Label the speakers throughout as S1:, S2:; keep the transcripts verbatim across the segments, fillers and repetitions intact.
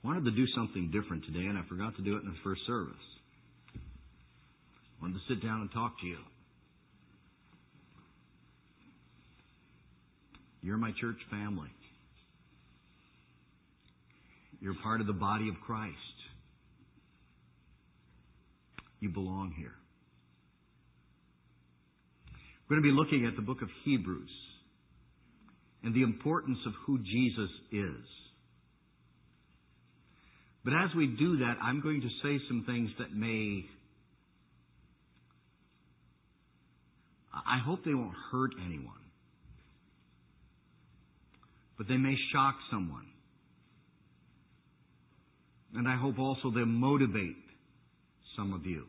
S1: wanted to do something different today, and I forgot to do it in the first service. I wanted to sit down and talk to you. You're my church family. You're part of the body of Christ. You belong here. We're going to be looking at the book of Hebrews and the importance of who Jesus is. But as we do that, I'm going to say some things that may, I hope they won't hurt anyone, but they may shock someone. And I hope also they'll motivate some of you.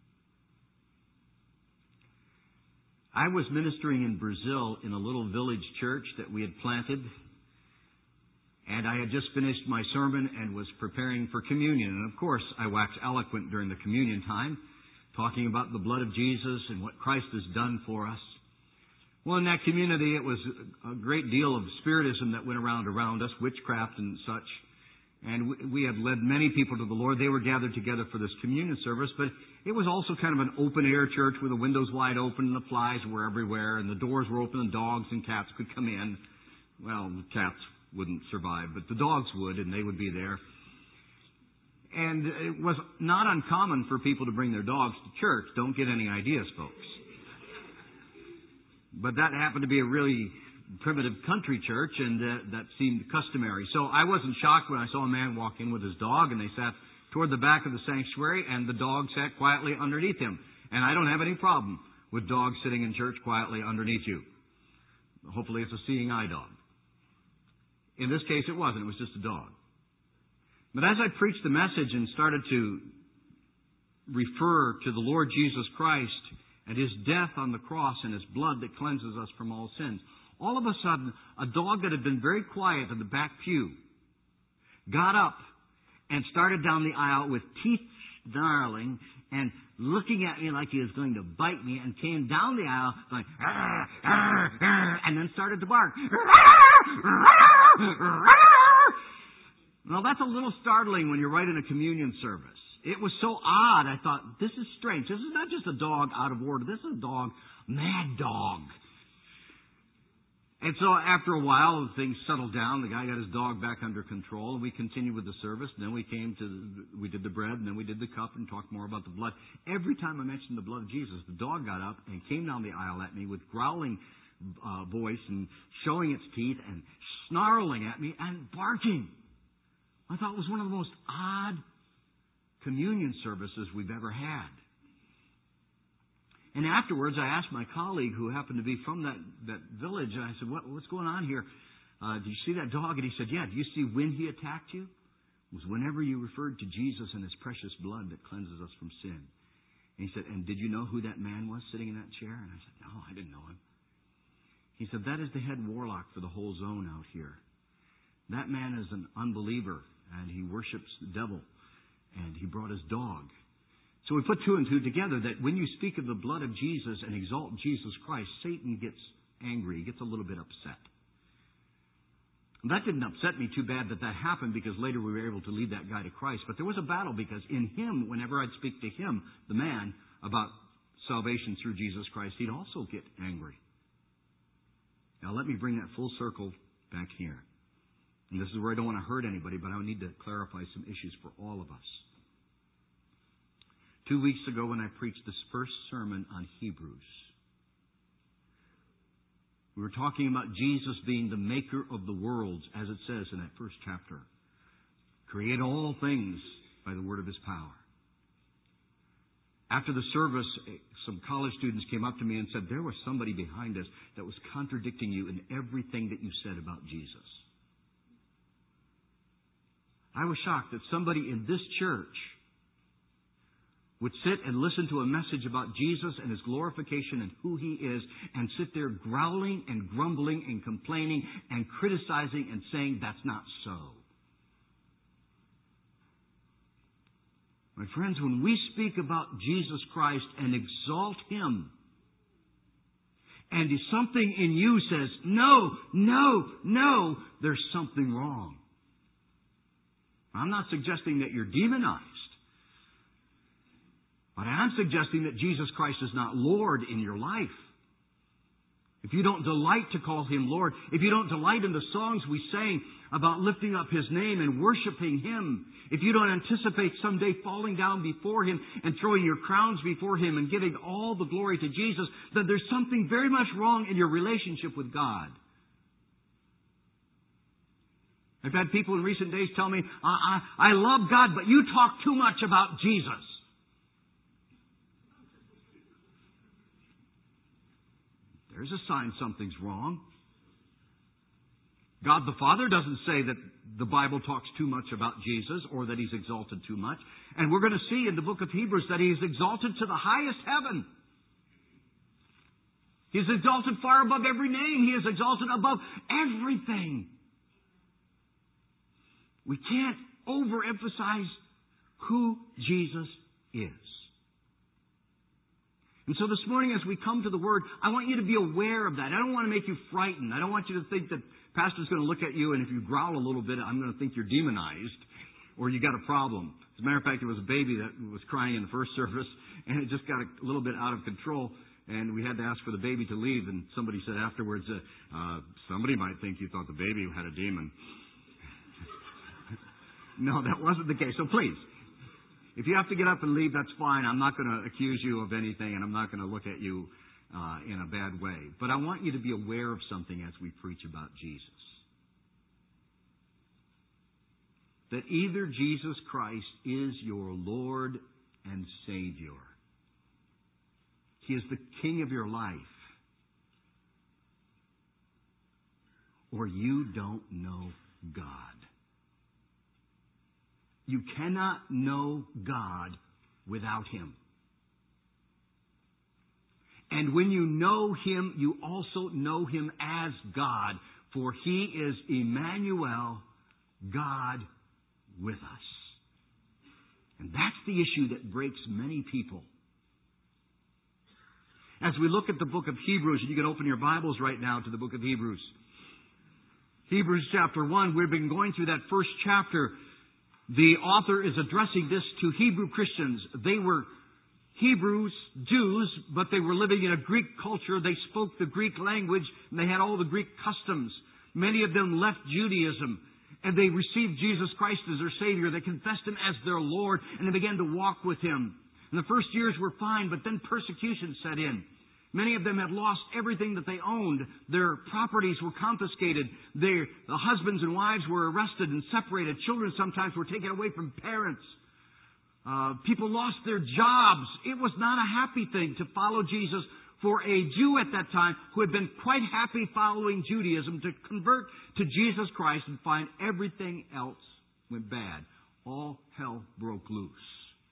S1: I was ministering in Brazil in a little village church that we had planted. And I had just finished my sermon and was preparing for communion. And of course, I waxed eloquent during the communion time, talking about the blood of Jesus and what Christ has done for us. Well, in that community, it was a great deal of spiritism that went around around us, witchcraft and such. And we had led many people to the Lord. They were gathered together for this communion service, but it was also kind of an open-air church with the windows wide open and the flies were everywhere and the doors were open and dogs and cats could come in. Well, the cats wouldn't survive, but the dogs would, and they would be there. And it was not uncommon for people to bring their dogs to church. Don't get any ideas, folks. But that happened to be a really primitive country church, and uh, that seemed customary. So I wasn't shocked when I saw a man walk in with his dog, and they sat toward the back of the sanctuary, and the dog sat quietly underneath him. And I don't have any problem with dogs sitting in church quietly underneath you. Hopefully it's a seeing eye dog. In this case, it wasn't. It was just a dog. But as I preached the message and started to refer to the Lord Jesus Christ and His death on the cross and His blood that cleanses us from all sins, all of a sudden, a dog that had been very quiet in the back pew got up and started down the aisle with teeth snarling and looking at me like he was going to bite me, and came down the aisle going, "Arr, arr, arr," and then started to bark. Well, that's a little startling when you're right in a communion service. It was so odd. I thought, this is strange. This is not just a dog out of order. This is a dog, mad dog. And so after a while, things settled down. The guy got his dog back under control, and we continued with the service. And then we came to, the, we did the bread, and then we did the cup, and talked more about the blood. Every time I mentioned the blood of Jesus, the dog got up and came down the aisle at me with growling uh, voice and showing its teeth and snarling at me and barking. I thought it was one of the most odd communion services we've ever had. And afterwards, I asked my colleague who happened to be from that, that village, and I said, what, what's going on here? Uh, do you see that dog? And he said, yeah. Do you see when he attacked you? It was whenever you referred to Jesus and His precious blood that cleanses us from sin. And he said, and did you know who that man was sitting in that chair? And I said, no, I didn't know him. He said, that is the head warlock for the whole zone out here. That man is an unbeliever, and he worships the devil, and he brought his dog. So we put two and two together, that when you speak of the blood of Jesus and exalt Jesus Christ, Satan gets angry. He gets a little bit upset. And that didn't upset me too bad that that happened, because later we were able to lead that guy to Christ. But there was a battle, because in him, whenever I'd speak to him, the man, about salvation through Jesus Christ, he'd also get angry. Now let me bring that full circle back here. And this is where I don't want to hurt anybody, but I need to clarify some issues for all of us. Two weeks ago when I preached this first sermon on Hebrews, we were talking about Jesus being the maker of the worlds, as it says in that first chapter. Create all things by the word of His power. After the service, some college students came up to me and said, there was somebody behind us that was contradicting you in everything that you said about Jesus. I was shocked that somebody in this church would sit and listen to a message about Jesus and His glorification and who He is, and sit there growling and grumbling and complaining and criticizing and saying that's not so. My friends, when we speak about Jesus Christ and exalt Him, and if something in you says, no, no, no, there's something wrong. I'm not suggesting that you're demonized. But I am suggesting that Jesus Christ is not Lord in your life. If you don't delight to call Him Lord, if you don't delight in the songs we sang about lifting up His name and worshiping Him, if you don't anticipate someday falling down before Him and throwing your crowns before Him and giving all the glory to Jesus, then there's something very much wrong in your relationship with God. I've had people in recent days tell me, I, I, I love God, but you talk too much about Jesus. There's a sign something's wrong. God the Father doesn't say that the Bible talks too much about Jesus or that He's exalted too much. And we're going to see in the book of Hebrews that He is exalted to the highest heaven. He is exalted far above every name. He is exalted above everything. We can't overemphasize who Jesus is. And so this morning as we come to the Word, I want you to be aware of that. I don't want to make you frightened. I don't want you to think that Pastor's going to look at you and if you growl a little bit, I'm going to think you're demonized or you got a problem. As a matter of fact, there was a baby that was crying in the first service and it just got a little bit out of control and we had to ask for the baby to leave. And somebody said afterwards, uh, uh, somebody might think you thought the baby had a demon. No, that wasn't the case. So please, if you have to get up and leave, that's fine. I'm not going to accuse you of anything, and I'm not going to look at you uh, in a bad way. But I want you to be aware of something as we preach about Jesus. That either Jesus Christ is your Lord and Savior. He is the King of your life. Or you don't know God. You cannot know God without Him. And when you know Him, you also know Him as God, for He is Emmanuel, God with us. And that's the issue that breaks many people. As we look at the book of Hebrews, and you can open your Bibles right now to the book of Hebrews. Hebrews chapter one, we've been going through that first chapter. The author is addressing this to Hebrew Christians. They were Hebrews, Jews, but they were living in a Greek culture. They spoke the Greek language, and they had all the Greek customs. Many of them left Judaism, and they received Jesus Christ as their Savior. They confessed Him as their Lord, and they began to walk with Him. And the first years were fine, but then persecution set in. Many of them had lost everything that they owned. Their properties were confiscated. Their the husbands and wives were arrested and separated. Children sometimes were taken away from parents. Uh, people lost their jobs. It was not a happy thing to follow Jesus for a Jew at that time who had been quite happy following Judaism to convert to Jesus Christ and find everything else went bad. All hell broke loose.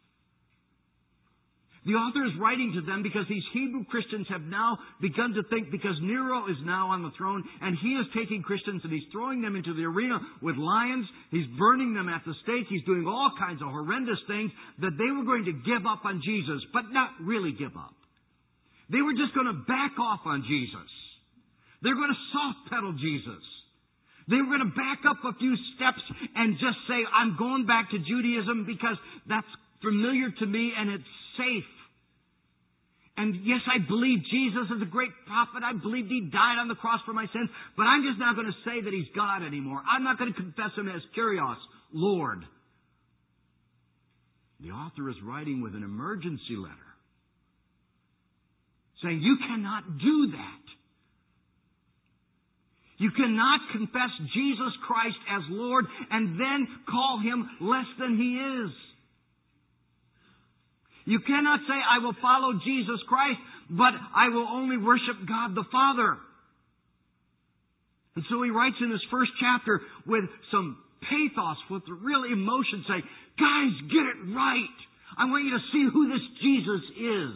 S1: The author is writing to them because these Hebrew Christians have now begun to think, because Nero is now on the throne and he is taking Christians and he's throwing them into the arena with lions. He's burning them at the stake. He's doing all kinds of horrendous things, that they were going to give up on Jesus, but not really give up. They were just going to back off on Jesus. They're going to soft pedal Jesus. They were going to back up a few steps and just say, I'm going back to Judaism because that's familiar to me and it's safe. And yes, I believe Jesus is a great prophet. I believe He died on the cross for my sins. But I'm just not going to say that He's God anymore. I'm not going to confess Him as Kyrios, Lord. The author is writing with an emergency letter, saying you cannot do that. You cannot confess Jesus Christ as Lord and then call Him less than He is. You cannot say, I will follow Jesus Christ, but I will only worship God the Father. And so he writes in this first chapter with some pathos, with real emotion, saying, guys, get it right. I want you to see who this Jesus is.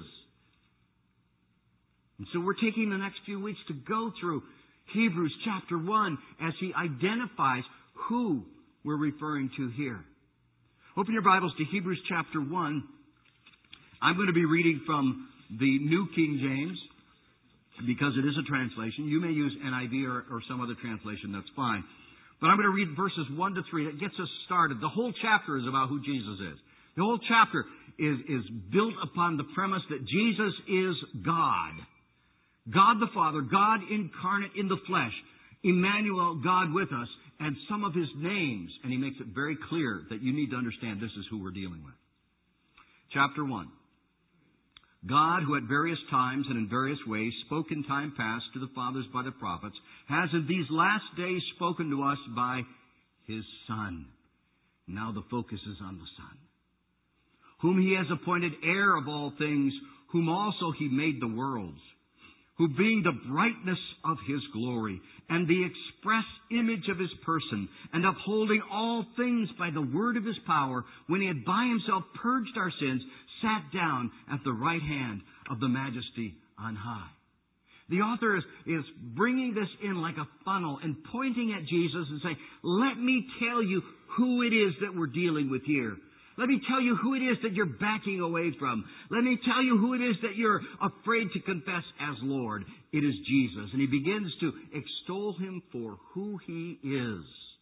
S1: And so we're taking the next few weeks to go through Hebrews chapter one as he identifies who we're referring to here. Open your Bibles to Hebrews chapter one. I'm going to be reading from the New King James because it is a translation. You may use N I V or, or some other translation. That's fine. But I'm going to read verses one to three. That gets us started. The whole chapter is about who Jesus is. The whole chapter is, is built upon the premise that Jesus is God. God the Father, God incarnate in the flesh. Emmanuel, God with us, and some of His names. And He makes it very clear that you need to understand this is who we're dealing with. Chapter one. God, who at various times and in various ways spoke in time past to the fathers by the prophets, has in these last days spoken to us by His Son. Now the focus is on the Son, whom He has appointed heir of all things, whom also He made the worlds, who being the brightness of His glory and the express image of His person, and upholding all things by the word of His power, when He had by Himself purged our sins, sat down at the right hand of the Majesty on high. The author is, is bringing this in like a funnel and pointing at Jesus and saying, let me tell you who it is that we're dealing with here. Let me tell you who it is that you're backing away from. Let me tell you who it is that you're afraid to confess as Lord. It is Jesus. And he begins to extol Him for who He is.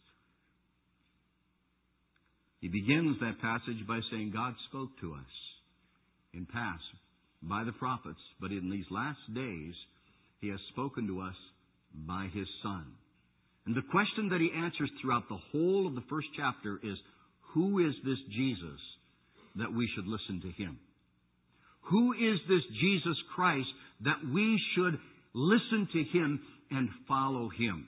S1: He begins that passage by saying God spoke to us in past by the prophets, but in these last days He has spoken to us by His Son. And the question that He answers throughout the whole of the first chapter is, who is this Jesus that we should listen to Him? Who is this Jesus Christ that we should listen to Him and follow Him?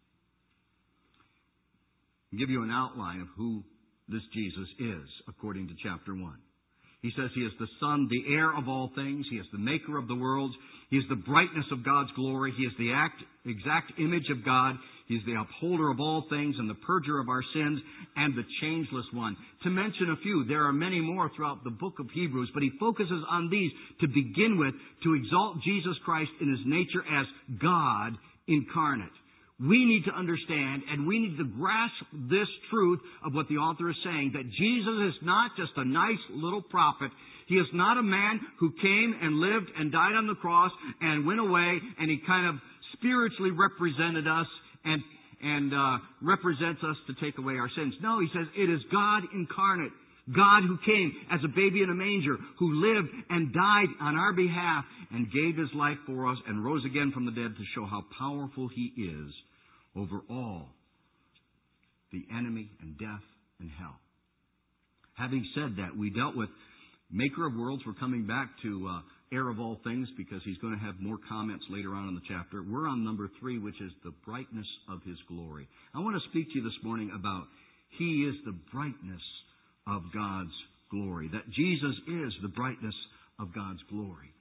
S1: I'll give you an outline of who this Jesus is according to chapter one. He says He is the Son, the heir of all things. He is the maker of the worlds. He is the brightness of God's glory. He is the act, exact image of God. He is the upholder of all things and the purger of our sins and the changeless one. To mention a few, there are many more throughout the book of Hebrews, but he focuses on these to begin with to exalt Jesus Christ in His nature as God incarnate. We need to understand and we need to grasp this truth of what the author is saying, that Jesus is not just a nice little prophet. He is not a man who came and lived and died on the cross and went away and He kind of spiritually represented us and and uh, represents us to take away our sins. No, He says it is God incarnate. God who came as a baby in a manger, who lived and died on our behalf and gave His life for us and rose again from the dead to show how powerful He is over all the enemy and death and hell. Having said that, we dealt with Maker of worlds. We're coming back to uh, heir of all things because he's going to have more comments later on in the chapter. We're on number three, which is the brightness of His glory. I want to speak to you this morning about He is the brightness of God's glory. That Jesus is the brightness of God's glory.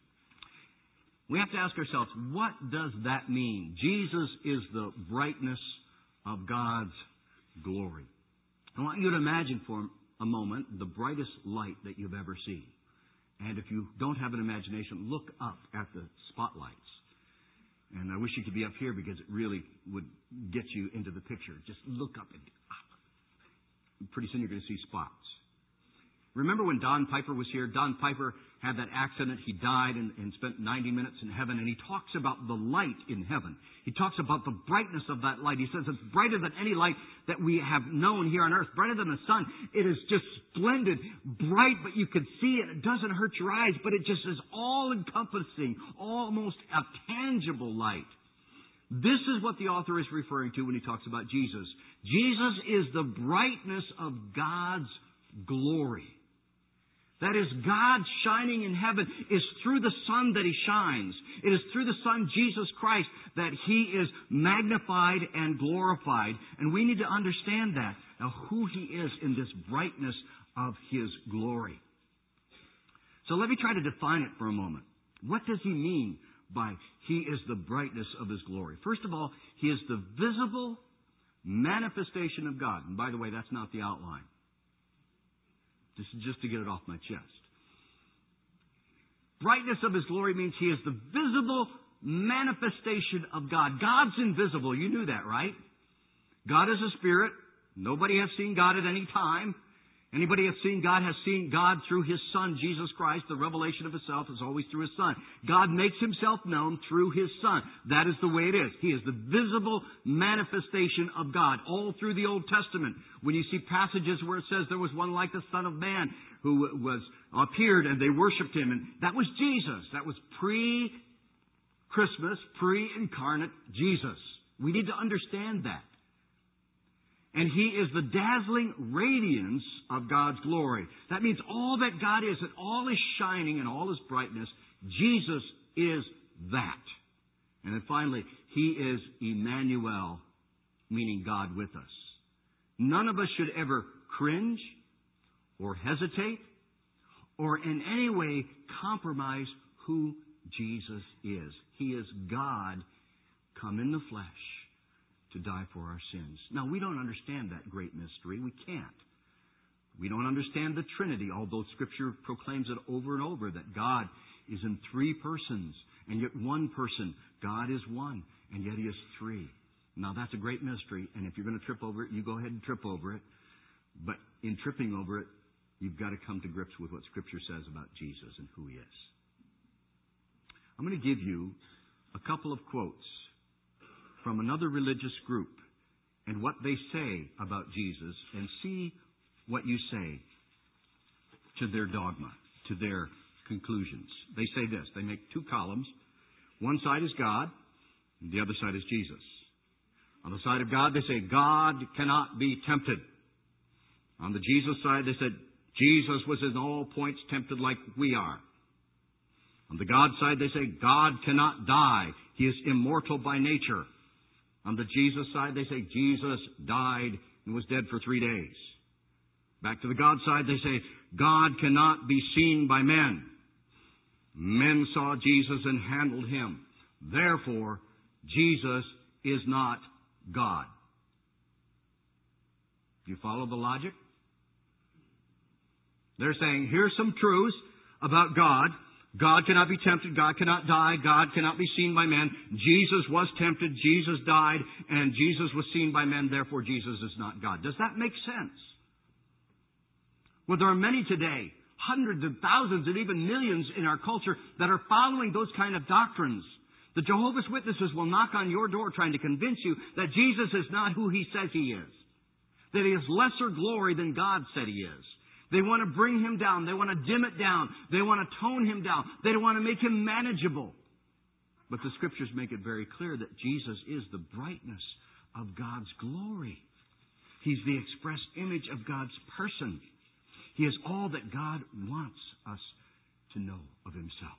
S1: We have to ask ourselves, what does that mean? Jesus is the brightness of God's glory. I want you to imagine for a moment the brightest light that you've ever seen. And if you don't have an imagination, look up at the spotlights. And I wish you could be up here because it really would get you into the picture. Just look up and pretty soon you're going to see spots. Remember when Don Piper was here? Don Piper had that accident. He died and, and spent ninety minutes in heaven. And he talks about the light in heaven. He talks about the brightness of that light. He says it's brighter than any light that we have known here on earth. Brighter than the sun. It is just splendid, bright, but you can see it. It doesn't hurt your eyes, but it just is all-encompassing, almost a tangible light. This is what the author is referring to when he talks about Jesus. Jesus is the brightness of God's glory. That is, God shining in heaven is through the sun that He shines. It is through the Son, Jesus Christ, that He is magnified and glorified. And we need to understand that, now who He is in this brightness of His glory. So let me try to define it for a moment. What does He mean by He is the brightness of His glory? First of all, He is the visible manifestation of God. And by the way, that's not the outline. Just, just to get it off my chest. Brightness of His glory means He is the visible manifestation of God. God's invisible. You knew that, right? God is a spirit. Nobody has seen God at any time. Anybody has seen God has seen God through His Son, Jesus Christ. The revelation of Himself is always through His Son. God makes Himself known through His Son. That is the way it is. He is the visible manifestation of God all through the Old Testament. When you see passages where it says there was one like the Son of Man who was appeared and they worshipped Him, and that was Jesus. That was pre-Christmas, pre-incarnate Jesus. We need to understand that. And He is the dazzling radiance of God's glory. That means all that God is, and all His shining and all His brightness, Jesus is that. And then finally, He is Emmanuel, meaning God with us. None of us should ever cringe or hesitate or in any way compromise who Jesus is. He is God come in the flesh to die for our sins. Now, we don't understand that great mystery. We can't. We don't understand the Trinity, although Scripture proclaims it over and over that God is in three persons, and yet one person. God is one, and yet He is three. Now, that's a great mystery, and if you're going to trip over it, you go ahead and trip over it. But in tripping over it, you've got to come to grips with what Scripture says about Jesus and who He is. I'm going to give you a couple of quotes from another religious group and what they say about Jesus, and see what you say to their dogma, to their conclusions. They say this. They make two columns. One side is God, and the other side is Jesus. On the side of God, they say God cannot be tempted. On the Jesus side, they said Jesus was in all points tempted like we are. On the God side, they say God cannot die. He is immortal by nature. On the Jesus side, they say Jesus died and was dead for three days. Back to the God side, they say God cannot be seen by men. Men saw Jesus and handled Him. Therefore, Jesus is not God. Do you follow the logic? They're saying, here's some truths about God. God cannot be tempted. God cannot die. God cannot be seen by men. Jesus was tempted. Jesus died. And Jesus was seen by men. Therefore, Jesus is not God. Does that make sense? Well, there are many today, hundreds of thousands and even millions in our culture that are following those kind of doctrines. The Jehovah's Witnesses will knock on your door trying to convince you that Jesus is not who He says He is. That He has lesser glory than God said He is. They want to bring Him down. They want to dim it down. They want to tone Him down. They want to make Him manageable. But the Scriptures make it very clear that Jesus is the brightness of God's glory. He's the express image of God's person. He is all that God wants us to know of Himself.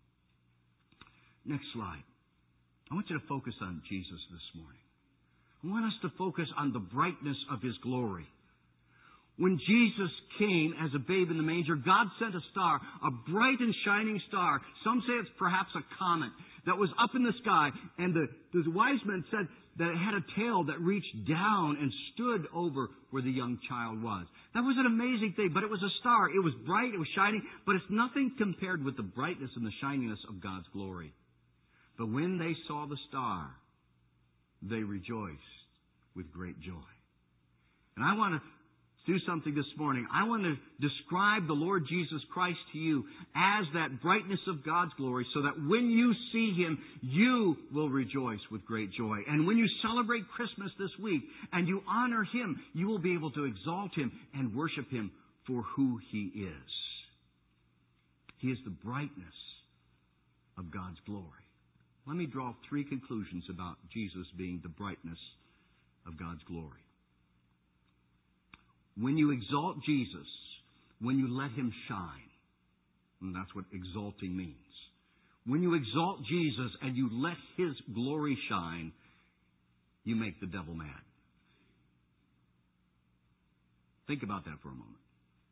S1: Next slide. I want you to focus on Jesus this morning. I want us to focus on the brightness of His glory. When Jesus came as a babe in the manger, God sent a star, a bright and shining star. Some say it's perhaps a comet that was up in the sky. And the, the wise men said that it had a tail that reached down and stood over where the young child was. That was an amazing thing, but it was a star. It was bright, it was shining, but it's nothing compared with the brightness and the shininess of God's glory. But when they saw the star, they rejoiced with great joy. And I want to do something this morning. I want to describe the Lord Jesus Christ to you as that brightness of God's glory, so that when you see Him, you will rejoice with great joy. And when you celebrate Christmas this week and you honor Him, you will be able to exalt Him and worship Him for who He is. He is the brightness of God's glory. Let me draw three conclusions about Jesus being the brightness of God's glory. When you exalt Jesus, when you let Him shine, and that's what exalting means. When you exalt Jesus and you let His glory shine, you make the devil mad. Think about that for a moment.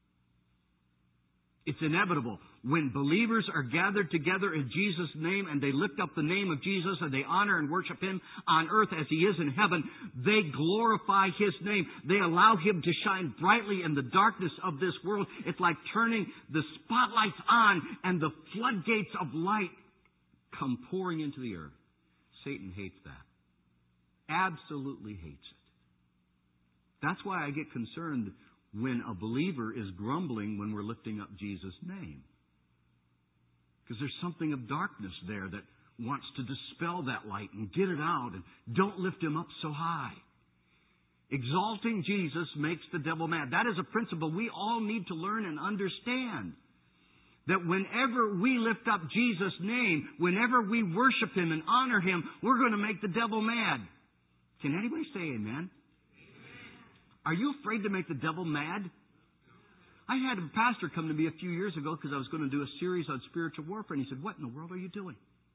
S1: It's inevitable. When believers are gathered together in Jesus' name and they lift up the name of Jesus and they honor and worship Him on earth as He is in heaven, they glorify His name. They allow Him to shine brightly in the darkness of this world. It's like turning the spotlights on and the floodgates of light come pouring into the earth. Satan hates that. Absolutely hates it. That's why I get concerned when a believer is grumbling when we're lifting up Jesus' name. Because there's something of darkness there that wants to dispel that light and get it out, and don't lift Him up so high. Exalting Jesus makes the devil mad. That is a principle we all need to learn and understand. That whenever we lift up Jesus' name, whenever we worship Him and honor Him, we're going to make the devil mad. Can anybody say amen? Are you afraid to make the devil mad? I had a pastor come to me a few years ago because I was going to do a series on spiritual warfare, and he said, "What in the world are you doing?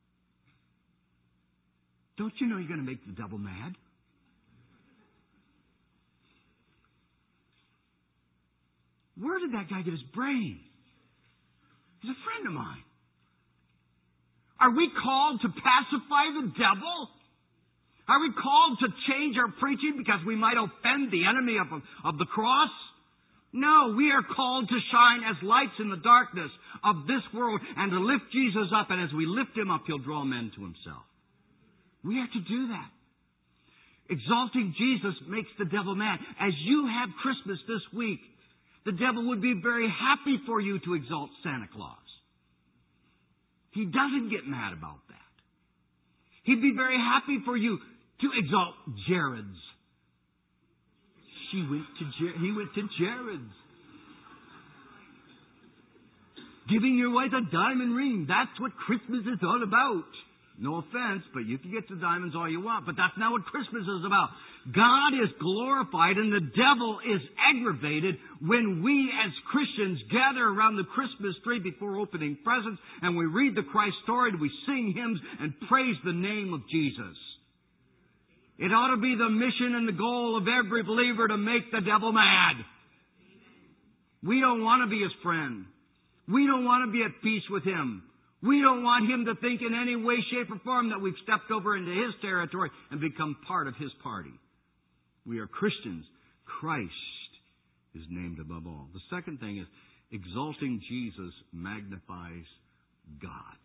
S1: Don't you know you're going to make the devil mad?" Where did that guy get his brain? He's a friend of mine. Are we called to pacify the devil? Are we called to change our preaching because we might offend the enemy of, of the cross? No, we are called to shine as lights in the darkness of this world and to lift Jesus up. And as we lift Him up, He'll draw men to Himself. We have to do that. Exalting Jesus makes the devil mad. As you have Christmas this week, the devil would be very happy for you to exalt Santa Claus. He doesn't get mad about that. He'd be very happy for you to exalt Jared's. She went to Jer- he went to Jared's. Giving your wife a diamond ring. That's what Christmas is all about. No offense, but you can get the diamonds all you want. But that's not what Christmas is about. God is glorified and the devil is aggravated when we as Christians gather around the Christmas tree before opening presents and we read the Christ story and we sing hymns and praise the name of Jesus. It ought to be the mission and the goal of every believer to make the devil mad. We don't want to be his friend. We don't want to be at peace with him. We don't want him to think in any way, shape, or form that we've stepped over into his territory and become part of his party. We are Christians. Christ is named above all. The second thing is exalting Jesus magnifies God.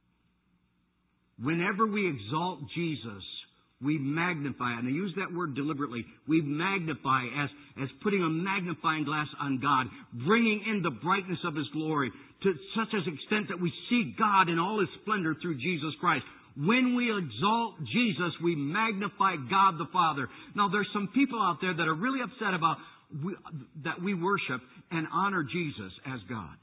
S1: Whenever we exalt Jesus, we magnify, and I use that word deliberately, we magnify as, as putting a magnifying glass on God, bringing in the brightness of His glory to such an extent that we see God in all His splendor through Jesus Christ. When we exalt Jesus, we magnify God the Father. Now, there's some people out there that are really upset about we, that we worship and honor Jesus as God.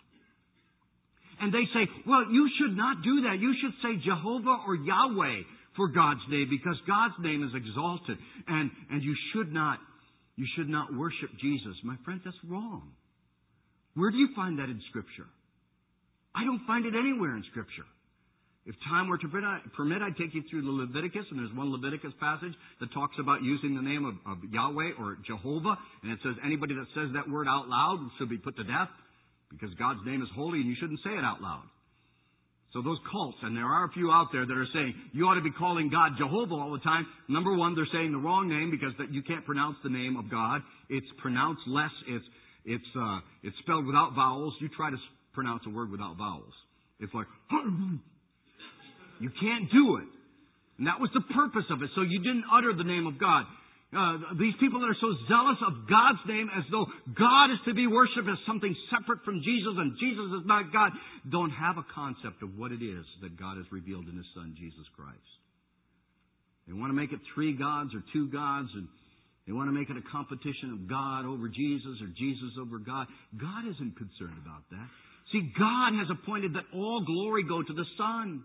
S1: And they say, well, you should not do that. You should say Jehovah or Yahweh for God's name, because God's name is exalted, and, and you should not you should not worship Jesus. My friend, that's wrong. Where do you find that in Scripture? I don't find it anywhere in Scripture. If time were to permit, I'd take you through the Leviticus, and there's one Leviticus passage that talks about using the name of, of Yahweh or Jehovah, and it says anybody that says that word out loud should be put to death, because God's name is holy and you shouldn't say it out loud. So those cults, and there are a few out there that are saying you ought to be calling God Jehovah all the time. Number one, they're saying the wrong name because that you can't pronounce the name of God. It's pronounced less. It's it's uh, it's spelled without vowels. You try to pronounce a word without vowels. It's like you can't do it. And that was the purpose of it. So you didn't utter the name of God. Uh, these people that are so zealous of God's name as though God is to be worshipped as something separate from Jesus and Jesus is not God, don't have a concept of what it is that God has revealed in His Son, Jesus Christ. They want to make it three gods or two gods, and they want to make it a competition of God over Jesus or Jesus over God. God isn't concerned about that. See, God has appointed that all glory go to the Son.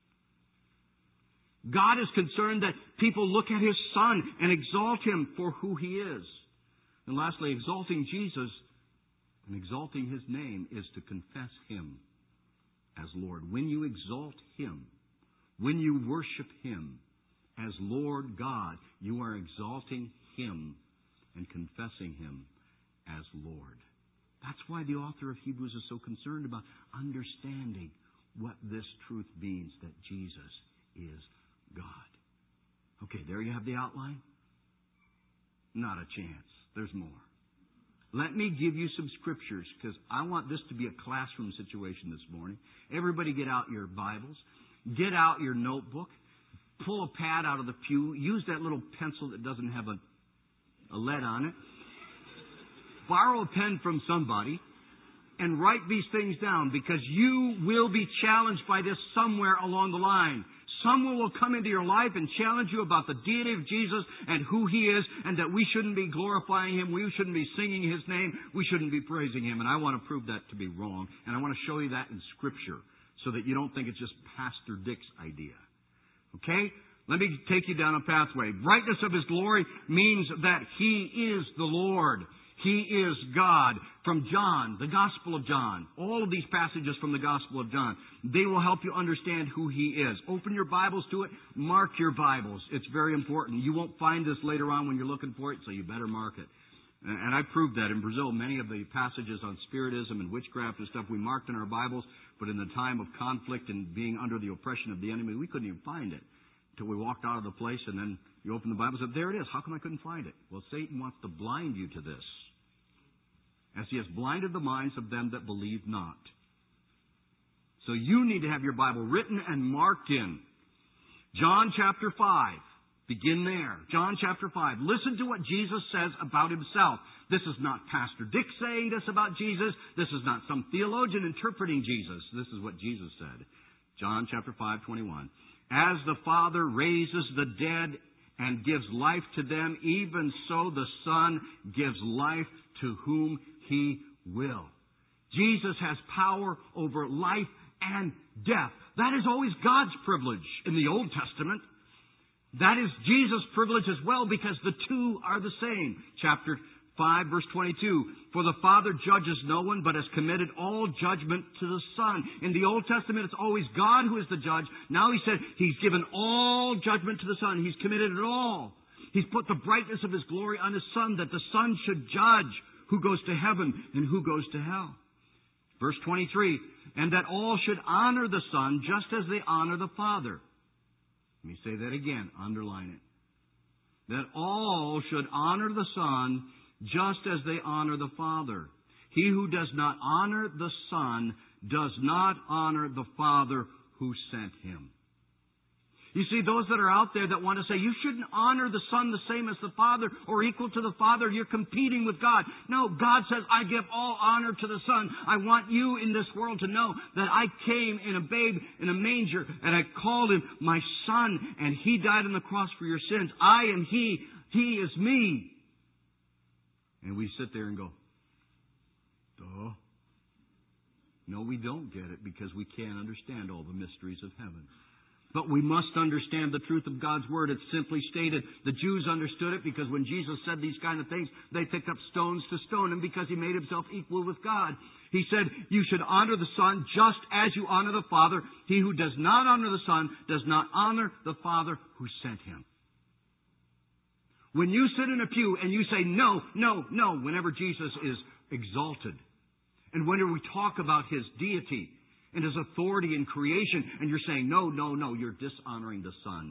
S1: God is concerned that people look at His Son and exalt Him for who He is. And lastly, exalting Jesus and exalting His name is to confess Him as Lord. When you exalt Him, when you worship Him as Lord God, you are exalting Him and confessing Him as Lord. That's why the author of Hebrews is so concerned about understanding what this truth means, that Jesus is God. Okay, there you have the outline. Not a chance. There's more. Let me give you some scriptures, because I want this to be a classroom situation this morning. Everybody get out your Bibles. Get out your notebook. Pull a pad out of the pew. Use that little pencil that doesn't have a, a lead on it. borrow a pen from somebody and write these things down, because you will be challenged by this somewhere along the line. Someone will come into your life and challenge you about the deity of Jesus and who He is, and that we shouldn't be glorifying Him, we shouldn't be singing His name, we shouldn't be praising Him. And I want to prove that to be wrong. And I want to show you that in Scripture so that you don't think it's just Pastor Dick's idea. Okay? Let me take you down a pathway. Brightness of His glory means that He is the Lord. He is God. From John, the Gospel of John, all of these passages from the Gospel of John, they will help you understand who He is. Open your Bibles to it. Mark your Bibles. It's very important. You won't find this later on when you're looking for it, so you better mark it. And I proved that in Brazil. Many of the passages on spiritism and witchcraft and stuff we marked in our Bibles, but in the time of conflict and being under the oppression of the enemy, we couldn't even find it until we walked out of the place, and then you open the Bible and said, there it is. How come I couldn't find it? Well, Satan wants to blind you to this, as he has blinded the minds of them that believe not. So you need to have your Bible written and marked in. John chapter five. Begin there. John chapter five. Listen to what Jesus says about Himself. This is not Pastor Dick saying this about Jesus. This is not some theologian interpreting Jesus. This is what Jesus said. John chapter five, twenty-one. As the Father raises the dead and gives life to them, even so the Son gives life to whom He will. Jesus has power over life and death. That is always God's privilege in the Old Testament. That is Jesus' privilege as well, because the two are the same. Chapter five, verse twenty-two. For the Father judges no one, but has committed all judgment to the Son. In the Old Testament, it's always God who is the judge. Now He said He's given all judgment to the Son. He's committed it all. He's put the brightness of His glory on His Son, that the Son should judge who goes to heaven and who goes to hell. Verse twenty-three. And that all should honor the Son just as they honor the Father. Let me say that again. Underline it. That all should honor the Son just as they honor the Father. He who does not honor the Son does not honor the Father who sent Him. You see, those that are out there that want to say, you shouldn't honor the Son the same as the Father or equal to the Father, you're competing with God. No, God says, I give all honor to the Son. I want you in this world to know that I came in a babe in a manger, and I called Him my Son, and He died on the cross for your sins. I am He. He is me. And we sit there and go, duh. No, we don't get it, because we can't understand all the mysteries of heaven. But we must understand the truth of God's Word. It's simply stated. The Jews understood it because when Jesus said these kind of things, they picked up stones to stone Him, because He made Himself equal with God. He said, you should honor the Son just as you honor the Father. He who does not honor the Son does not honor the Father who sent Him. When you sit in a pew and you say no, no, no, whenever Jesus is exalted, and whenever we talk about His deity and His authority in creation, and you're saying, no, no, no, you're dishonoring the Son.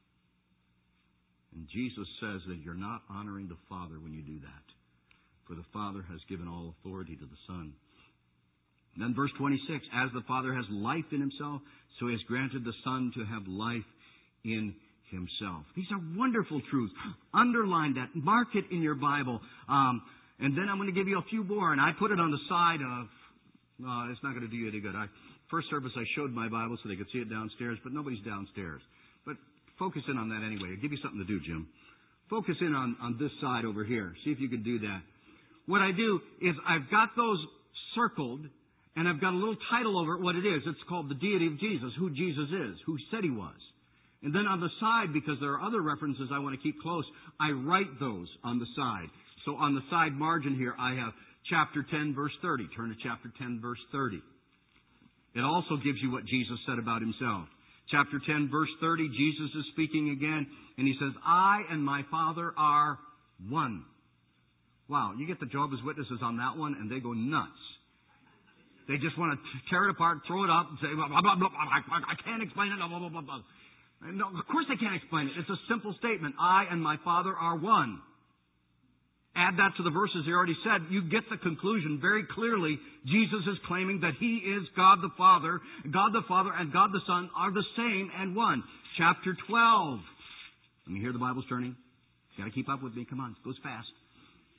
S1: And Jesus says that you're not honoring the Father when you do that. For the Father has given all authority to the Son. And then verse twenty-six, as the Father has life in Himself, so He has granted the Son to have life in Himself. These are wonderful truths. Underline that. Mark it in your Bible. Um, and then I'm going to give you a few more. And I put it on the side of Uh, it's not going to do you any good. I, first service, I showed my Bible so they could see it downstairs, but nobody's downstairs. But focus in on that anyway. I'll give you something to do, Jim. Focus in on, on this side over here. See if you can do that. What I do is I've got those circled, and I've got a little title over it, what it is. It's called the deity of Jesus, who Jesus is, who He said He was. And then on the side, because there are other references I want to keep close, I write those on the side. So on the side margin here, I have chapter ten, verse thirty. Turn to chapter ten, verse thirty. It also gives you what Jesus said about Himself. Chapter ten, verse thirty, Jesus is speaking again, and He says, I and my Father are one. Wow, you get the Jehovah's Witnesses on that one, and they go nuts. They just want to tear it apart, throw it up, and say, blah, blah, blah, blah, I, I can't explain it, blah, blah, blah, blah. No, of course they can't explain it. It's a simple statement. I and my Father are one. Add that to the verses He already said, you get the conclusion very clearly. Jesus is claiming that He is God the Father. God the Father and God the Son are the same and one. Chapter twelve. Let me hear the Bible's turning. You got to keep up with me. Come on, it goes fast.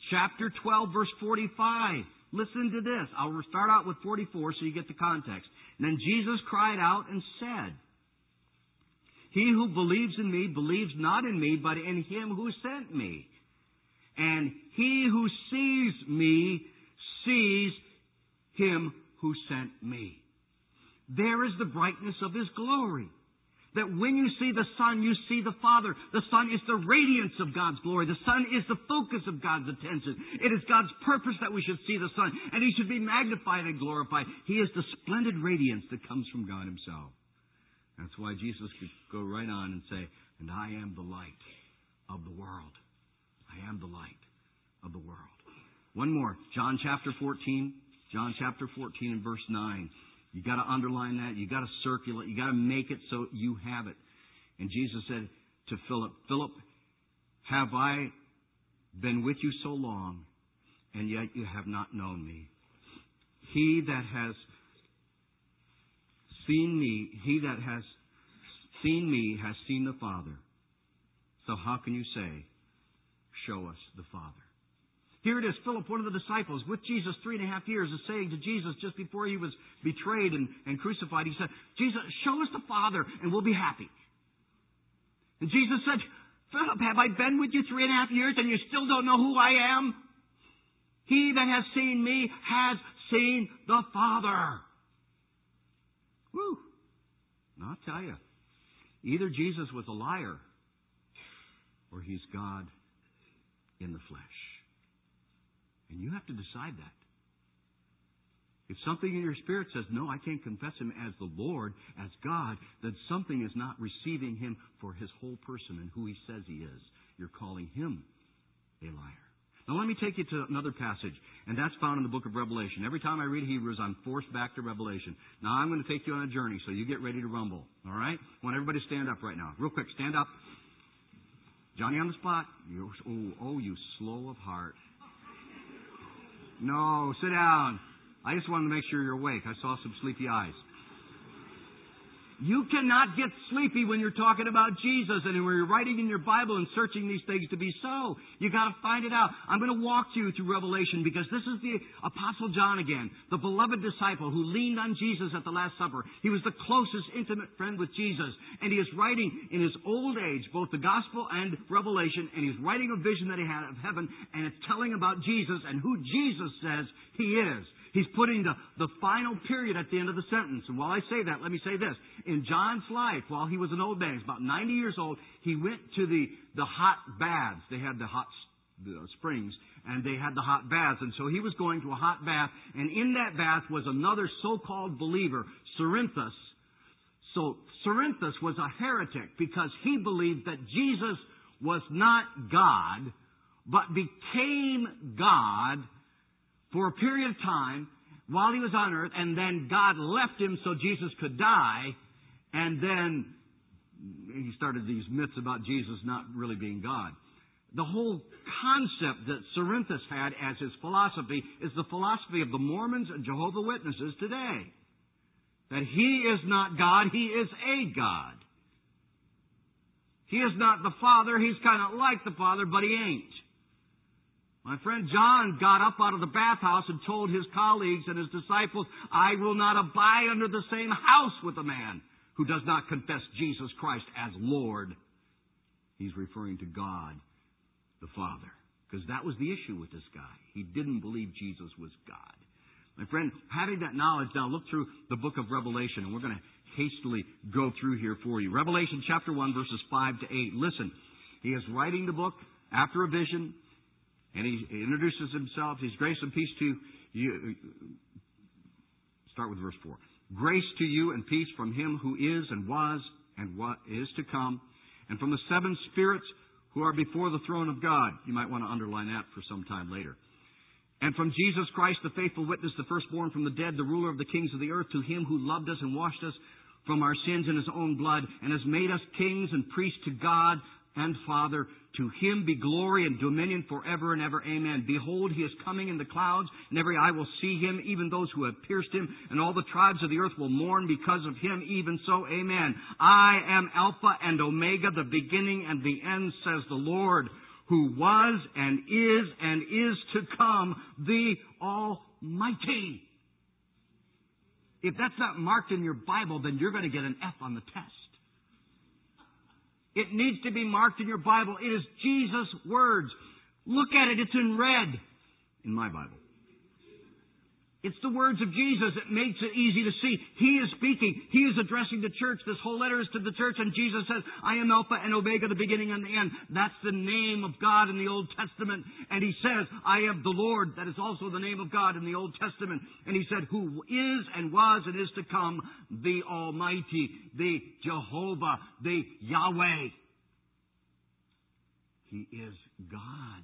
S1: chapter twelve, verse forty-five. Listen to this. I'll start out with forty-four so you get the context. And then Jesus cried out and said, He who believes in me believes not in me, but in Him who sent me. And he who sees me sees Him who sent me. There is the brightness of His glory. That when you see the Son, you see the Father. The Son is the radiance of God's glory. The Son is the focus of God's attention. It is God's purpose that we should see the Son, and He should be magnified and glorified. He is the splendid radiance that comes from God Himself. That's why Jesus could go right on and say, and I am the light of the world. I am the light of the world. One more. John chapter fourteen. John chapter fourteen and verse nine. You got to underline that. You got to circle it. You got to make it so you have it. And Jesus said to Philip, Philip, have I been with you so long, and yet you have not known me? He that has seen me, he that has seen me has seen the Father. So how can you say, show us the Father? Here it is, Philip, one of the disciples, with Jesus three and a half years, is saying to Jesus just before He was betrayed and, and crucified, he said, Jesus, show us the Father and we'll be happy. And Jesus said, Philip, have I been with you three and a half years and you still don't know who I am? He that has seen me has seen the Father. Woo! And I'll tell you, either Jesus was a liar or He's God in the flesh. And you have to decide that. If something in your spirit says, no, I can't confess Him as the Lord, as God, then something is not receiving Him for His whole person and who He says He is. You're calling Him a liar. Now let me take you to another passage, and that's found in the book of Revelation. Every time I read Hebrews, I'm forced back to Revelation. Now I'm going to take you on a journey, so you get ready to rumble. All right? I want everybody to stand up right now. Real quick, stand up. Johnny on the spot. You're, oh, oh, you slow of heart. No, sit down. I just wanted to make sure you're awake. I saw some sleepy eyes. You cannot get sleepy when you're talking about Jesus and when you're writing in your Bible and searching these things to be so. You got to find it out. I'm going to walk you through Revelation because this is the Apostle John again, the beloved disciple who leaned on Jesus at the Last Supper. He was the closest intimate friend with Jesus, and he is writing in his old age both the Gospel and Revelation, and he's writing a vision that he had of heaven, and it's telling about Jesus and who Jesus says He is. He's putting the, the final period at the end of the sentence. And while I say that, let me say this. In John's life, while he was an old man, he's about ninety years old, he went to the, the hot baths. They had the hot the springs, and they had the hot baths. And so he was going to a hot bath, and in that bath was another so-called believer, Cerinthus. So Cerinthus was a heretic because he believed that Jesus was not God, but became God for a period of time while He was on earth, and then God left Him so Jesus could die, and then he started these myths about Jesus not really being God. The whole concept that Cerinthus had as his philosophy is the philosophy of the Mormons and Jehovah's Witnesses today. That He is not God, He is a God. He is not the Father, He's kind of like the Father, but He ain't. My friend John got up out of the bathhouse and told his colleagues and his disciples, I will not abide under the same house with a man who does not confess Jesus Christ as Lord. He's referring to God, the Father. Because that was the issue with this guy. He didn't believe Jesus was God. My friend, having that knowledge, now look through the book of Revelation, and we're going to hastily go through here for you. Revelation chapter one, verses five to eight. Listen, he is writing the book after a vision. And he introduces himself. He's grace and peace to you. Start with verse four. Grace to you and peace from Him who is and was and what is to come, and from the seven spirits who are before the throne of God. You might want to underline that for some time later. And from Jesus Christ, the faithful witness, the firstborn from the dead, the ruler of the kings of the earth, to Him who loved us and washed us from our sins in His own blood, and has made us kings and priests to God and Father. To Him be glory and dominion forever and ever. Amen. Behold, He is coming in the clouds, and every eye will see Him, even those who have pierced Him, and all the tribes of the earth will mourn because of Him. Even so, amen. I am Alpha and Omega, the beginning and the end, says the Lord, who was and is and is to come, the Almighty. If that's not marked in your Bible, then you're going to get an F on the test. It needs to be marked in your Bible. It is Jesus' words. Look at it. It's in red in my Bible. It's the words of Jesus. It makes it easy to see. He is speaking. He is addressing the church. This whole letter is to the church. And Jesus says, I am Alpha and Omega, the beginning and the end. That's the name of God in the Old Testament. And He says, I am the Lord. That is also the name of God in the Old Testament. And He said, who is and was and is to come, the Almighty, the Jehovah, the Yahweh. He is God.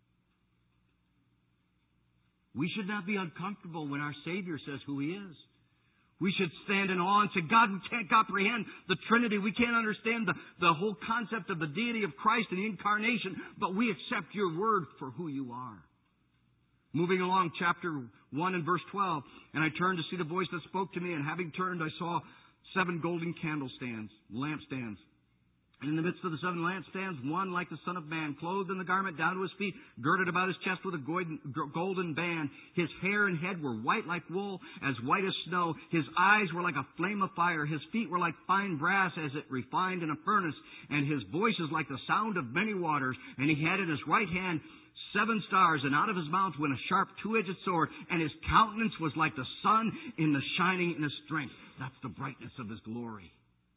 S1: We should not be uncomfortable when our Savior says who He is. We should stand in awe and say, God, we can't comprehend the Trinity. We can't understand the, the whole concept of the deity of Christ and the incarnation, but we accept Your word for who You are. Moving along, chapter one and verse twelve, and I turned to see the voice that spoke to me, and having turned, I saw seven golden candlestands, lampstands. And in the midst of the seven lampstands, one like the Son of Man, clothed in the garment down to his feet, girded about his chest with a golden band. His hair and head were white like wool, as white as snow. His eyes were like a flame of fire. His feet were like fine brass as it refined in a furnace. And his voice is like the sound of many waters. And he had in his right hand seven stars, and out of his mouth went a sharp two-edged sword. And his countenance was like the sun in the shining in his strength. That's the brightness of His glory.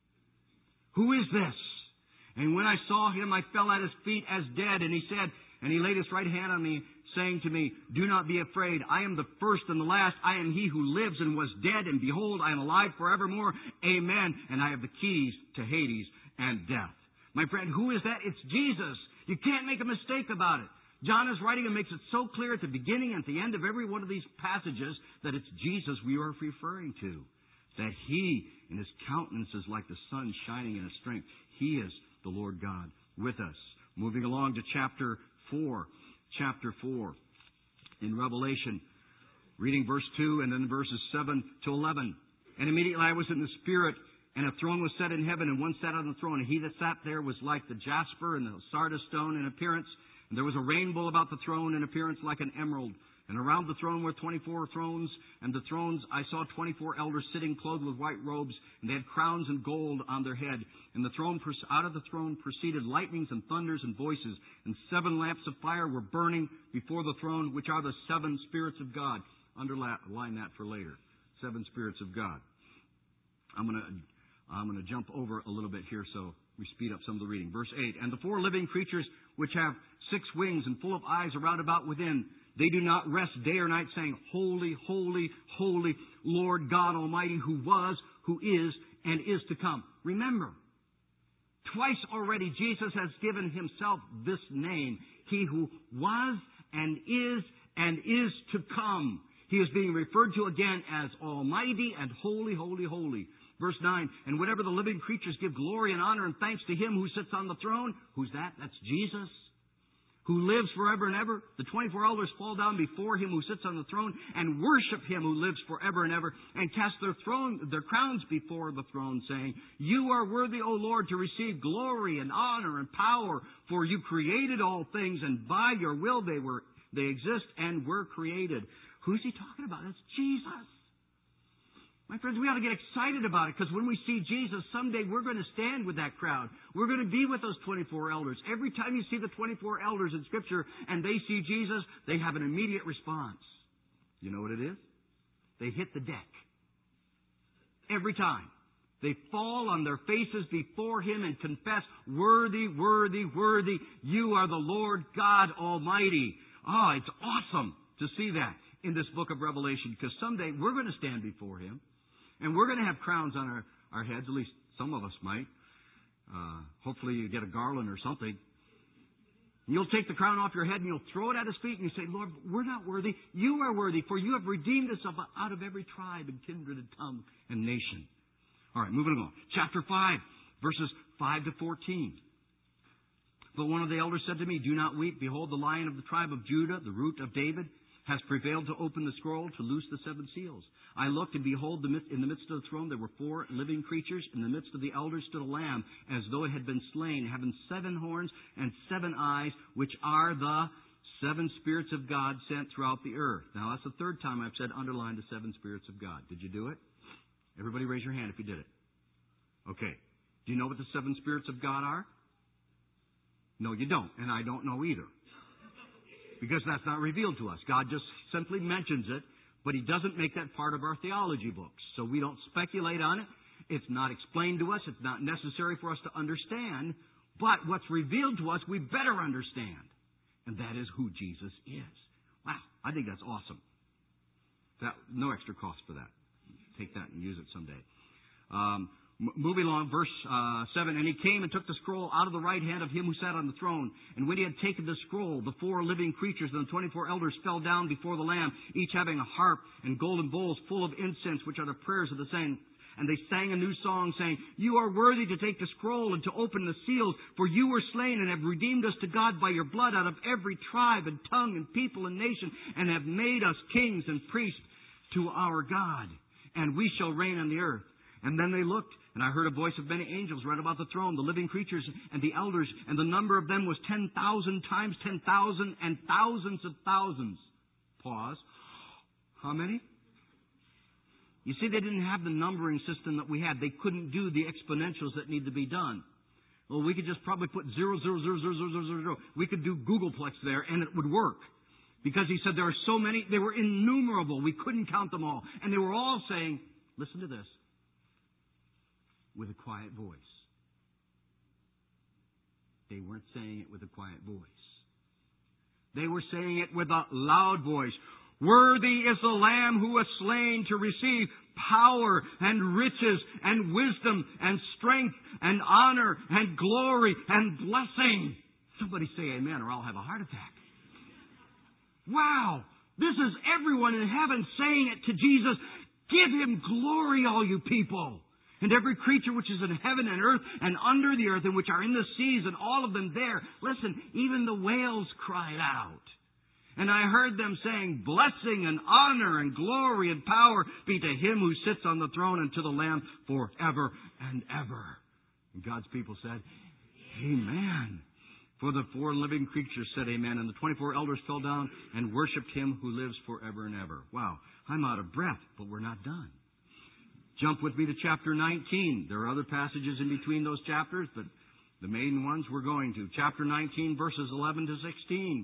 S1: Who is this? And when I saw Him, I fell at His feet as dead. And He said, and He laid His right hand on me, saying to me, do not be afraid. I am the first and the last. I am He who lives and was dead. And behold, I am alive forevermore. Amen. And I have the keys to Hades and death. My friend, who is that? It's Jesus. You can't make a mistake about it. John is writing and makes it so clear at the beginning and at the end of every one of these passages that it's Jesus we are referring to. That He, in His countenance, is like the sun shining in His strength. He is the Lord God with us. Moving along to chapter four. Chapter four in Revelation. Reading verse two and then verses seven to eleven. And immediately I was in the Spirit, and a throne was set in heaven, and one sat on the throne. And He that sat there was like the jasper and the sardis stone in appearance. And there was a rainbow about the throne in appearance like an emerald. And around the throne were twenty-four thrones, and the thrones I saw twenty-four elders sitting clothed with white robes, and they had crowns and gold on their head. And the throne, out of the throne proceeded lightnings and thunders and voices, and seven lamps of fire were burning before the throne, which are the seven spirits of God. Underline that for later. Seven spirits of God. I'm going to I'm going to jump over a little bit here so we speed up some of the reading. Verse eight. And the four living creatures which have six wings and full of eyes around about within, they do not rest day or night, saying, Holy, holy, holy, Lord God Almighty, who was, who is, and is to come. Remember, twice already Jesus has given Himself this name. He who was and is and is to come. He is being referred to again as Almighty and Holy, Holy, Holy. Verse nine, and whatever the living creatures give glory and honor and thanks to Him who sits on the throne. Who's that? That's Jesus. Who lives forever and ever. The twenty-four elders fall down before Him who sits on the throne and worship Him who lives forever and ever, and cast their throne, their crowns before the throne, saying, You are worthy, O Lord, to receive glory and honor and power, for You created all things, and by Your will they were they exist and were created. Who's He talking about? That's Jesus. My friends, we ought to get excited about it, because when we see Jesus, someday we're going to stand with that crowd. We're going to be with those twenty-four elders. Every time you see the twenty-four elders in Scripture and they see Jesus, they have an immediate response. You know what it is? They hit the deck. Every time. They fall on their faces before Him and confess, Worthy, worthy, worthy, You are the Lord God Almighty. Oh, it's awesome to see that in this book of Revelation, because someday we're going to stand before Him. And we're going to have crowns on our, our heads, at least some of us might. Uh, hopefully you get a garland or something. And you'll take the crown off your head and you'll throw it at His feet and you say, Lord, we're not worthy. You are worthy, for You have redeemed us out of every tribe and kindred and tongue and nation. All right, moving along. Chapter five, verses five to fourteen. But one of the elders said to me, Do not weep. Behold, the Lion of the tribe of Judah, the root of David, has prevailed to open the scroll, to loose the seven seals. I looked, and behold, the midst, in the midst of the throne there were four living creatures. In the midst of the elders stood a lamb, as though it had been slain, having seven horns and seven eyes, which are the seven spirits of God sent throughout the earth. Now, that's the third time I've said underline the seven spirits of God. Did you do it? Everybody raise your hand if you did it. Okay. Do you know what the seven spirits of God are? No, you don't. And I don't know either. Because that's not revealed to us. God just simply mentions it, but He doesn't make that part of our theology books. So we don't speculate on it. It's not explained to us. It's not necessary for us to understand. But what's revealed to us, we better understand. And that is who Jesus is. Wow, I think that's awesome. That, no extra cost for that. Take that and use it someday. Um, Moving along, verse uh, seven. And He came and took the scroll out of the right hand of Him who sat on the throne. And when He had taken the scroll, the four living creatures and the twenty-four elders fell down before the Lamb, each having a harp and golden bowls full of incense, which are the prayers of the saints. And they sang a new song, saying, You are worthy to take the scroll and to open the seals, for You were slain and have redeemed us to God by Your blood out of every tribe and tongue and people and nation, and have made us kings and priests to our God. And we shall reign on the earth. And then they looked, and I heard a voice of many angels right about the throne, the living creatures and the elders, and the number of them was ten thousand times ten thousand and thousands of thousands. Pause. How many? You see, they didn't have the numbering system that we had. They couldn't do the exponentials that need to be done. Well, we could just probably put zero, zero, zero, zero, zero, zero, zero. We could do Googleplex there, and it would work. Because He said there are so many, they were innumerable. We couldn't count them all. And they were all saying, listen to this, with a quiet voice. They weren't saying it with a quiet voice. They were saying it with a loud voice. Worthy is the Lamb who was slain to receive power and riches and wisdom and strength and honor and glory and blessing. Somebody say amen or I'll have a heart attack. Wow! This is everyone in heaven saying it to Jesus. Give Him glory, all you people. And every creature which is in heaven and earth and under the earth and which are in the seas and all of them there. Listen, even the whales cried out. And I heard them saying, blessing and honor and glory and power be to Him who sits on the throne and to the Lamb forever and ever. And God's people said, Amen. For the four living creatures said amen. And the twenty-four elders fell down and worshipped Him who lives forever and ever. Wow, I'm out of breath, but we're not done. Jump with me to chapter nineteen. There are other passages in between those chapters, but the main ones we're going to. Chapter nineteen, verses eleven to sixteen.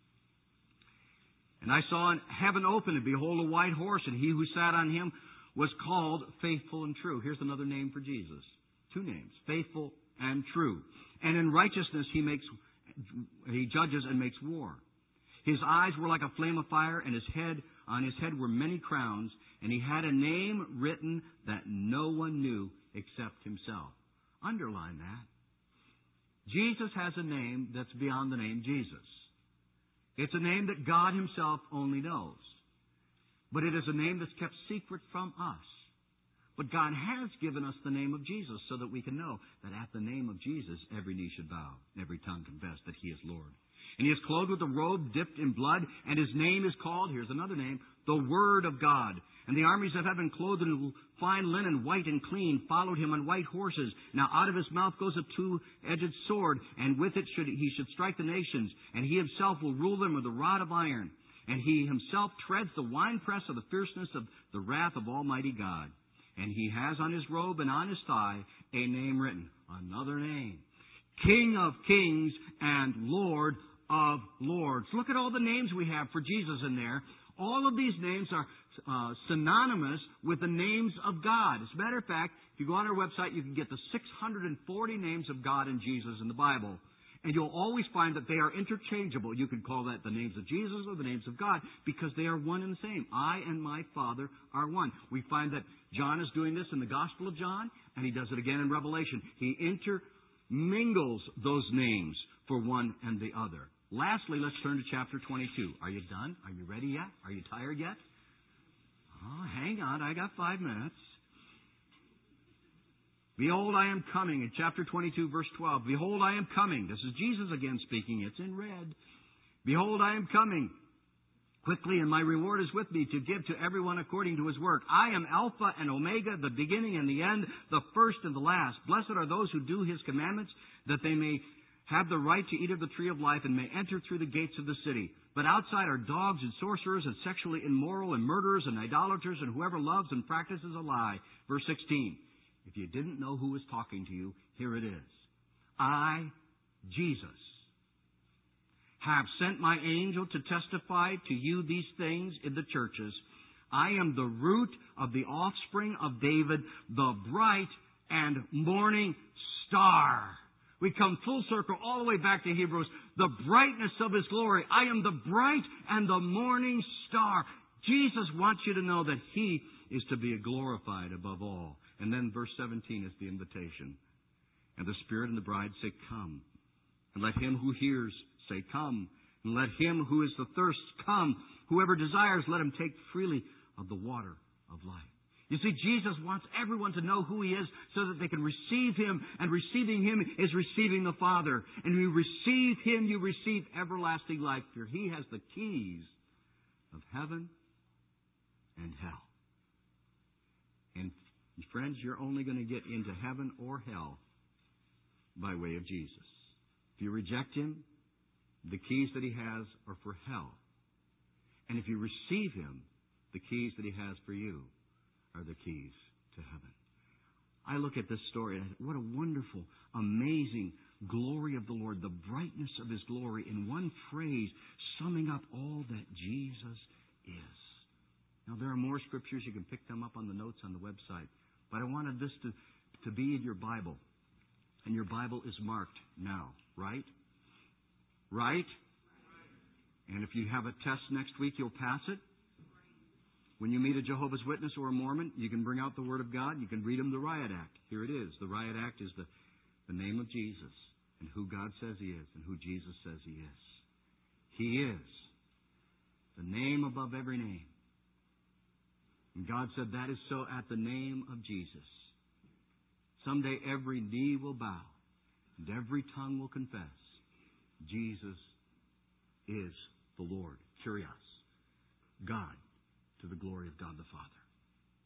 S1: And I saw heaven open, and behold, a white horse, and He who sat on him was called Faithful and True. Here's another name for Jesus. Two names, Faithful and True. And in righteousness He makes, He judges and makes war. His eyes were like a flame of fire, and His head, on His head were many crowns, and He had a name written that no one knew except Himself. Underline that. Jesus has a name that's beyond the name Jesus. It's a name that God Himself only knows. But it is a name that's kept secret from us. But God has given us the name of Jesus so that we can know that at the name of Jesus, every knee should bow, and every tongue confess that He is Lord. And He is clothed with a robe dipped in blood, and His name is called, here's another name, the Word of God. And the armies of heaven, clothed in fine linen, white and clean, followed Him on white horses. Now out of His mouth goes a two-edged sword, and with it should, He should strike the nations, and He Himself will rule them with a rod of iron. And He Himself treads the winepress of the fierceness of the wrath of Almighty God. And He has on His robe and on His thigh a name written, another name, King of Kings and Lord of Lords. Look at all the names we have for Jesus in there. All of these names are uh, synonymous with the names of God. As a matter of fact, if you go on our website, you can get the six hundred forty names of God and Jesus in the Bible. And you'll always find that they are interchangeable. You could call that the names of Jesus or the names of God because they are one and the same. I and my Father are one. We find that John is doing this in the Gospel of John, and he does it again in Revelation. He intermingles those names for one and the other. Lastly, let's turn to chapter twenty-two. Are you done? Are you ready yet? Are you tired yet? Oh, hang on. I got five minutes. Behold, I am coming. In chapter twenty-two, verse twelve. Behold, I am coming. This is Jesus again speaking. It's in red. Behold, I am coming. quickly, and my reward is with me to give to everyone according to his work. I am Alpha and Omega, the beginning and the end, the first and the last. Blessed are those who do his commandments, that they may have the right to eat of the tree of life and may enter through the gates of the city. But outside are dogs and sorcerers and sexually immoral and murderers and idolaters and whoever loves and practices a lie. Verse sixteen. If you didn't know who was talking to you, here it is. I, Jesus, have sent my angel to testify to you these things in the churches. I am the root of the offspring of David, the bright and morning star. We come full circle all the way back to Hebrews. The brightness of his glory. I am the bright and the morning star. Jesus wants you to know that he is to be glorified above all. And then verse seventeen is the invitation. And the Spirit and the bride say, come. And let him who hears say, come. And let him who is the thirst come. Whoever desires, let him take freely of the water of life. You see, Jesus wants everyone to know who he is so that they can receive him. And receiving him is receiving the Father. And when you receive him, you receive everlasting life. For he has the keys of heaven and hell. And friends, you're only going to get into heaven or hell by way of Jesus. If you reject him, the keys that he has are for hell. And if you receive him, the keys that he has for you are the keys to heaven. I look at this story and I think, what a wonderful, amazing glory of the Lord, the brightness of his glory in one phrase, summing up all that Jesus is. Now, there are more scriptures. You can pick them up on the notes on the website. But I wanted this to, to be in your Bible. And your Bible is marked now, right? Right? And if you have a test next week, you'll pass it. When you meet a Jehovah's Witness or a Mormon, you can bring out the Word of God. You can read them the Riot Act. Here it is. The Riot Act is the, the name of Jesus and who God says he is and who Jesus says he is. He is the name above every name. And God said that is so at the name of Jesus. Someday every knee will bow and every tongue will confess Jesus is the Lord. Kyrios. God, to the glory of God the Father.